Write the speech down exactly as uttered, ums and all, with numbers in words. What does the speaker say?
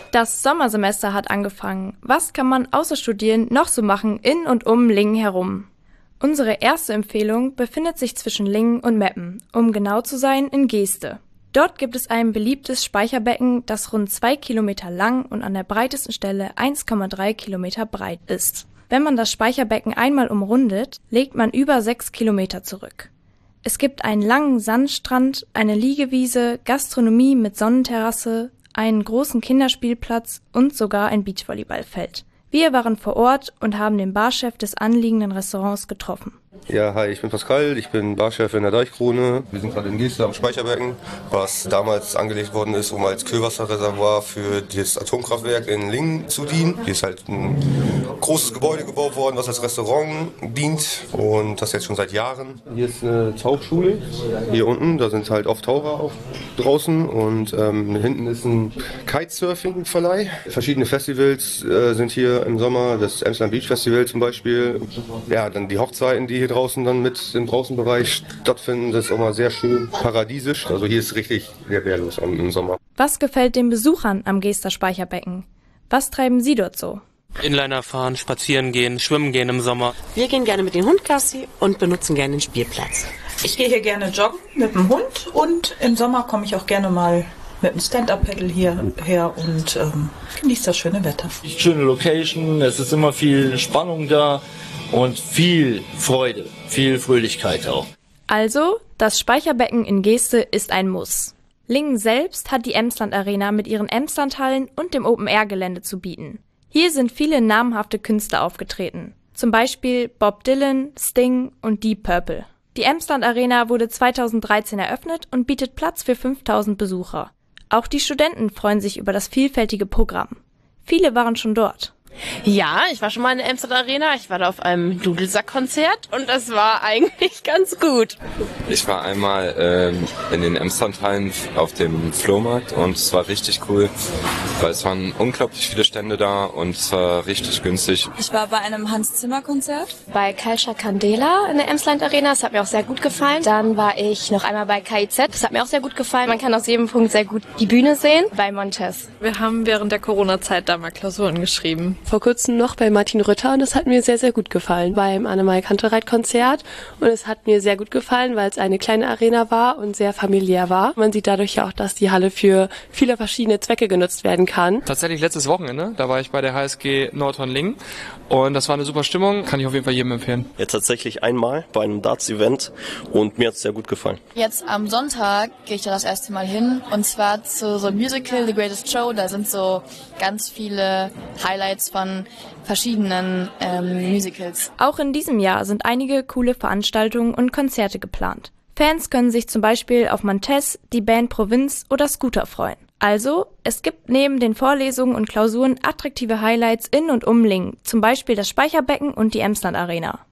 Das Sommersemester hat angefangen. Was kann man außer Studieren noch so machen in und um Lingen herum? Unsere erste Empfehlung befindet sich zwischen Lingen und Meppen, um genau zu sein in Geeste. Dort gibt es ein beliebtes Speicherbecken, das rund zwei Kilometer lang und an der breitesten Stelle eins Komma drei Kilometer breit ist. Wenn man das Speicherbecken einmal umrundet, legt man über sechs Kilometer zurück. Es gibt einen langen Sandstrand, eine Liegewiese, Gastronomie mit Sonnenterrasse, einen großen Kinderspielplatz und sogar ein Beachvolleyballfeld. Wir waren vor Ort und haben den Barchef des anliegenden Restaurants getroffen. Ja, hi, ich bin Pascal, ich bin Barchef in der Deichkrone. Wir sind gerade in Geeste am Speicherbecken, was damals angelegt worden ist, um als Kühlwasserreservoir für das Atomkraftwerk in Lingen zu dienen. Hier ist halt ein großes Gebäude gebaut worden, was als Restaurant dient und das jetzt schon seit Jahren. Hier ist eine Tauchschule, hier unten, da sind halt oft Taucher auf draußen und ähm, hinten ist ein Kitesurfing-Verleih. Verschiedene Festivals äh, sind hier im Sommer, das Amsterdam Beach Festival zum Beispiel. Ja, dann die Hochzeiten, die hier draußen dann mit im Draußenbereich stattfinden, das ist auch mal sehr schön paradiesisch. Also hier ist richtig sehr wehrlos im Sommer. Was gefällt den Besuchern am Geester Speicherbecken? Was treiben Sie dort so? Inliner fahren, spazieren gehen, schwimmen gehen im Sommer. Wir gehen gerne mit dem Hund Gassi und benutzen gerne den Spielplatz. Ich gehe hier gerne joggen mit dem Hund und im Sommer komme ich auch gerne mal mit dem Stand-Up-Paddle hierher und ähm, genieße das schöne Wetter. Schöne Location, es ist immer viel Spannung da und viel Freude, viel Fröhlichkeit auch. Also, das Speicherbecken in Geeste ist ein Muss. Lingen selbst hat die Emsland Arena mit ihren Emslandhallen und dem Open-Air-Gelände zu bieten. Hier sind viele namhafte Künstler aufgetreten. Zum Beispiel Bob Dylan, Sting und Deep Purple. Die Emsland Arena wurde zweitausenddreizehn eröffnet und bietet Platz für fünftausend Besucher. Auch die Studenten freuen sich über das vielfältige Programm. Viele waren schon dort. Ja, ich war schon mal in der Amsterdam Arena. Ich war da auf einem Dudelsack-Konzert und das war eigentlich ganz gut. Ich war einmal ähm, in den Amsterdam-Hallen auf dem Flohmarkt und es war richtig cool, weil es waren unglaublich viele Stände da und es war richtig günstig. Ich war bei einem Hans-Zimmer-Konzert. Bei Culture Candela in der Amsterdam Arena, das hat mir auch sehr gut gefallen. Dann war ich noch einmal bei K I Z, das hat mir auch sehr gut gefallen. Man kann aus jedem Punkt sehr gut die Bühne sehen. Bei Montes. Wir haben während der Corona-Zeit da mal Klausuren geschrieben. Vor kurzem noch bei Martin Rütter und das hat mir sehr, sehr gut gefallen. Beim Annemarie Kantereit-Konzert und es hat mir sehr gut gefallen, weil es eine kleine Arena war und sehr familiär war. Man sieht dadurch ja auch, dass die Halle für viele verschiedene Zwecke genutzt werden kann. Tatsächlich letztes Wochenende, da war ich bei der H S G Nordhorn-Lingen und das war eine super Stimmung, kann ich auf jeden Fall jedem empfehlen. Ja, tatsächlich einmal bei einem Darts-Event und mir hat es sehr gut gefallen. Jetzt am Sonntag gehe ich da das erste Mal hin und zwar zu so einem Musical, The Greatest Show. Da sind so ganz viele Highlights von verschiedenen ähm, Musicals. Auch in diesem Jahr sind einige coole Veranstaltungen und Konzerte geplant. Fans können sich zum Beispiel auf Montes, die Band Provinz oder Scooter freuen. Also, es gibt neben den Vorlesungen und Klausuren attraktive Highlights in und um Lingen, zum Beispiel das Speicherbecken und die Emsland Arena.